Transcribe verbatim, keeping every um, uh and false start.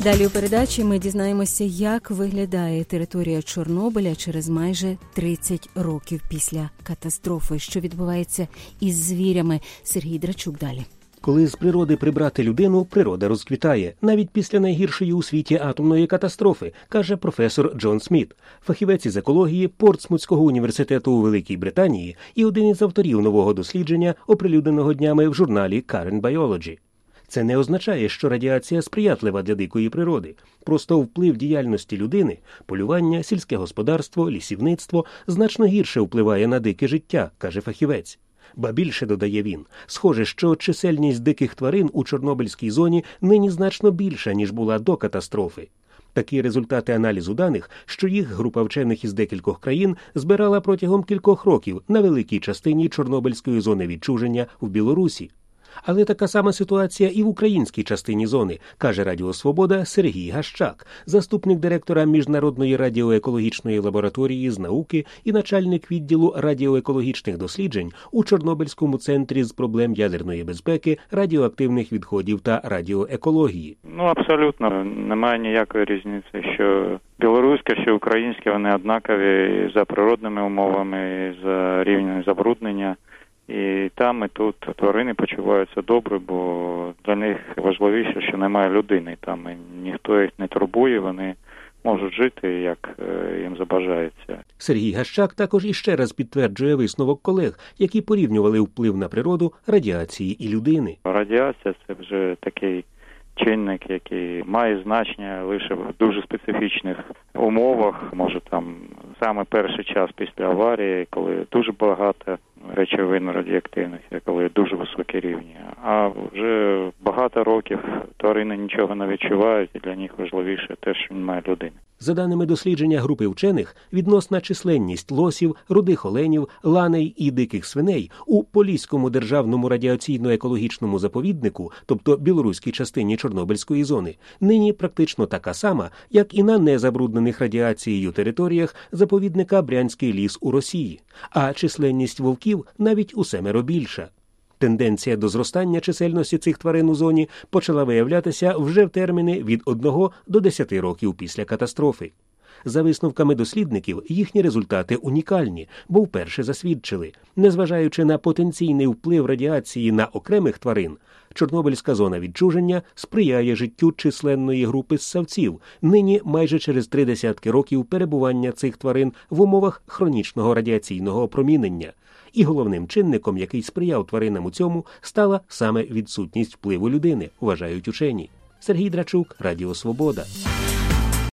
Далі у передачі ми дізнаємося, як виглядає територія Чорнобиля через майже тридцять років після катастрофи. Що відбувається із звірями. Сергій Драчук далі. Коли з природи прибрати людину, природа розквітає. Навіть після найгіршої у світі атомної катастрофи, каже професор Джон Сміт, фахівець із екології Портсмутського університету у Великій Британії і один із авторів нового дослідження, оприлюдненого днями в журналі Current Biology. Це не означає, що радіація сприятлива для дикої природи. Просто вплив діяльності людини, полювання, сільське господарство, лісівництво значно гірше впливає на дике життя, каже фахівець. Ба більше, додає він, схоже, що чисельність диких тварин у Чорнобильській зоні нині значно більша, ніж була до катастрофи. Такі результати аналізу даних, що їх група вчених із декількох країн збирала протягом кількох років на великій частині Чорнобильської зони відчуження в Білорусі. Але така сама ситуація і в українській частині зони, каже Радіо Свобода Сергій Гащак, заступник директора Міжнародної радіоекологічної лабораторії з науки і начальник відділу радіоекологічних досліджень у Чорнобильському центрі з проблем ядерної безпеки, радіоактивних відходів та радіоекології. Ну, абсолютно. Немає ніякої різниці, що білоруська, що українська, вони однакові за природними умовами, за рівнем забруднення. І там, і тут тварини почуваються добре, бо для них важливіше, що немає людини. Там і ніхто їх не турбує, вони можуть жити, як їм забажається. Сергій Гащак також іще раз підтверджує висновок колег, які порівнювали вплив на природу радіації і людини. Радіація – це вже такий чинник, який має значення лише в дуже специфічних умовах. Може там саме перший час після аварії, коли дуже багато речовин радіоактивних, коли дуже високі рівні. А вже багато років тварини нічого не відчувають, і для них важливіше те, що немає людини. За даними дослідження групи вчених, відносна численність лосів, рудих оленів, ланей і диких свиней у Поліському державному радіаційно-екологічному заповіднику, тобто білоруській частині Чорнобильської зони, нині практично така сама, як і на незабруднених радіацією територіях заповідника Брянський ліс у Росії, а численність вовків навіть у семеро більша. Тенденція до зростання чисельності цих тварин у зоні почала виявлятися вже в терміни від одного до десяти років після катастрофи. За висновками дослідників, їхні результати унікальні, бо вперше засвідчили, незважаючи на потенційний вплив радіації на окремих тварин, Чорнобильська зона відчуження сприяє життю численної групи ссавців, нині майже через три десятки років перебування цих тварин в умовах хронічного радіаційного опромінення. І головним чинником, який сприяв тваринам у цьому, стала саме відсутність впливу людини, вважають учені. Сергій Драчук, Радіо Свобода.